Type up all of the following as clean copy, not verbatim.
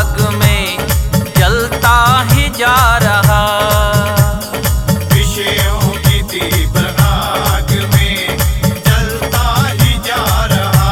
आग में जलता ही जा रहा। विषयों की तीव्र आग में जलता ही जा रहा।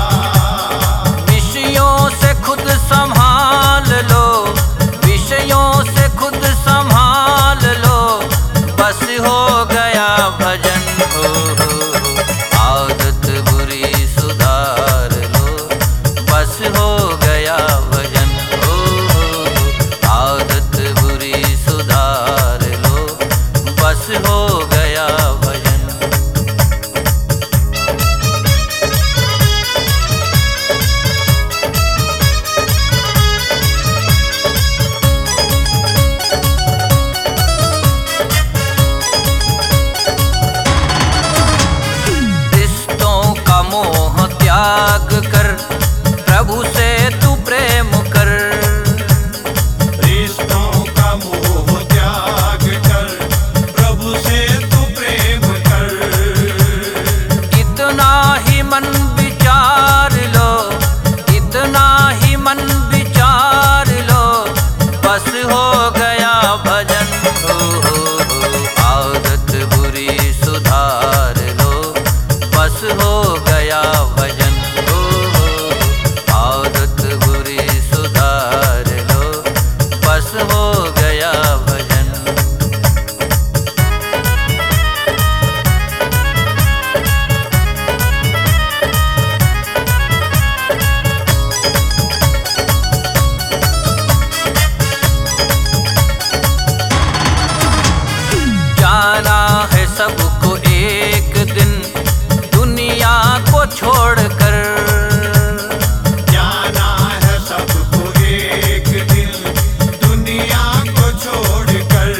विषयों से खुद संभाल लो, विषयों से खुद संभाल लो, बस हो गया भजन हो। आदत बुरी सुधार लो, बस हो गया भजन हो। आदत बुरी सुधार लो, बस हो गया भजन। मोह त्याग कर, प्रभु से तू प्रेम कर। रिश्तों का मोह त्याग कर, प्रभु से तू प्रेम कर। इतना ही मन विचार लो, इतना ही मन विचार लो, बस हो गया भजन हो। आदत बुरी सुधार लो, बस हो गया भजन हो। आदत बुरी सुधार लो, बस हो गया भजन। जाना है सबको एक दिन दुनिया को छोड़कर। जाना है सबको एक दिन दुनिया को छोड़कर।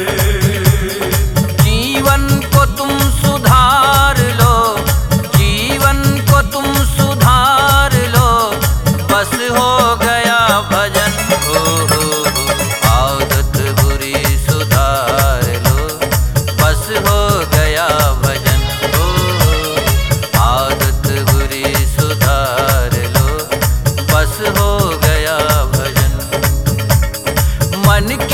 जीवन को तुम सुधार लो, जीवन को तुम सुधार लो, बस हो गया भजन हो। आदत बुरी सुधार लो, बस हो गया भजन हो। आदत बुरी सुधार लो, बस हो गया भजन। मन